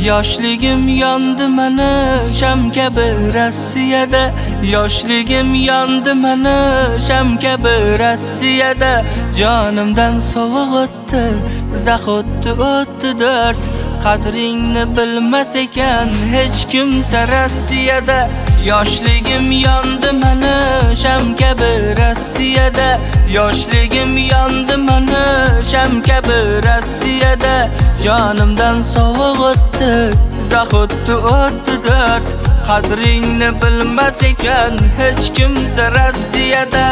Yoshligim yondi mana sham kabi Rossiyada. Yoshligim yondi mana sham kabi Rossiyada. Jonimdan sovuq o'tdi, zahotdi o'tdi dard. Qadringni bilmas ekan hech kimsa Rossiyada. Yoshligim yondi mana sham kabi Rossiyada. Yoshligim yondi mana sham kabi Rossiyada. Jonimdan sovuq o'tdi, zahotdi o'tdi dard. Qadringni bilmas ekan hech kimsa Rossiyada.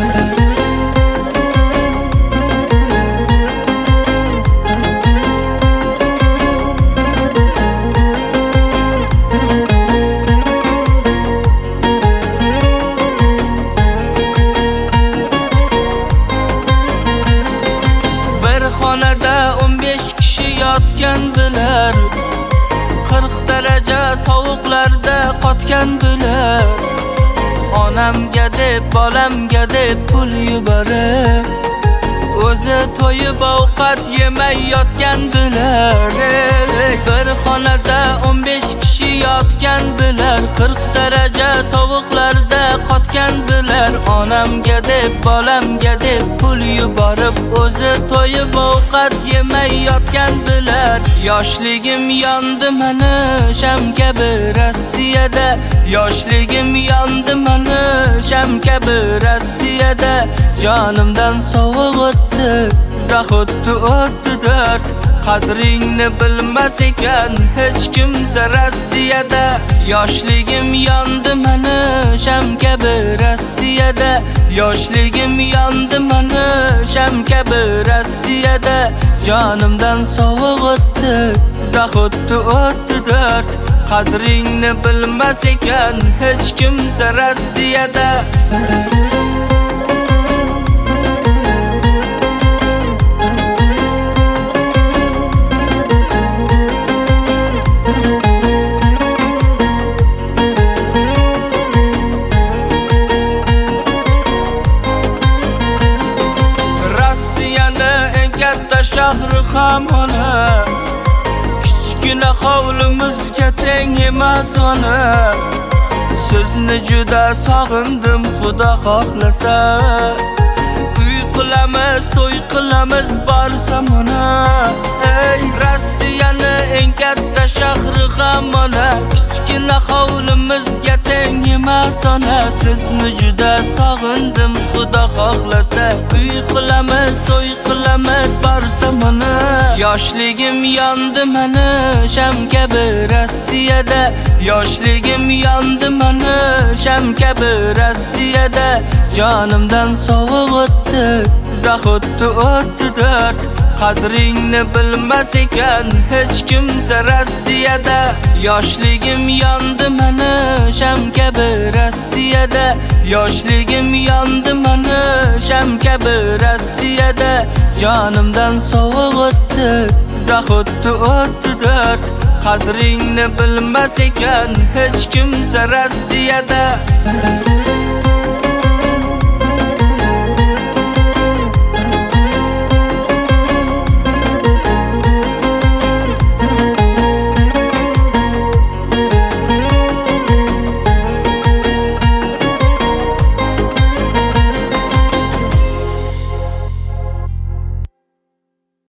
Xonada 15 kishi yotgan bilar, 40 daraja sovuqlarda qotgan bilar. Onamga deb, bolamga deb pul yuborib, o'zi to'yib ovqat yemay yotgan bilar. Bir xonada 15 kishi yotgan bilar, 40 daraja sovuqlarda qotgan bilar. Onamga deb, bolamga deb pul yuborib, o'zi to'yib ovqat yemay yotgan bilar. Yoshligim yondi mana sham kabi Rossiyada. Yoshligim yondi mana sham kabi Rossiyada. Jonimdan sovuq o'tdi, zahotdi o'tdi dard. Qadringni bilmas ekan hech kimsa Rossiyada. Yoshligim yondi mana sham kabi Rossiyada. Yoshligim yondi mana sham kabi Rossiyada. Jonimdan sovuq o'tdi, zahotdi o'tdi dard. Qadringni bilmas ekan hech kimsa Rossiyada. Katta shahri ham ona, kichkina hovlimizga teng emas ona. Sizni juda sog'indim, Xudo xohlasa. Uy qilamiz, to'y qilamiz, borsam ona. Ey Rossiyani eng katta shahri ham ona, kichkina hovlimizga teng emas ona. Sizni juda sog'indim, Xudo xohlasa. Uy qilamiz, to'y qilamiz, borsam ona. Yoshligim yondi mana sham kabi Rossiyada. Yoshligim yondi mana sham kabi Rossiyada. Jonimdan sovuq o'tdi, zahotdi o'tdi dard. Qadringni bilmas ekan hech kimsa Rossiyada. Yoshligim yondi mana sham kabi Rossiyada. Yoshligim yondi mana sham kabi Rossiyada. Jonimdan sovuq o'tdi, zahotdi o'tdi dard. Qadringni bilmas ekan hech kimsa Rossiyada.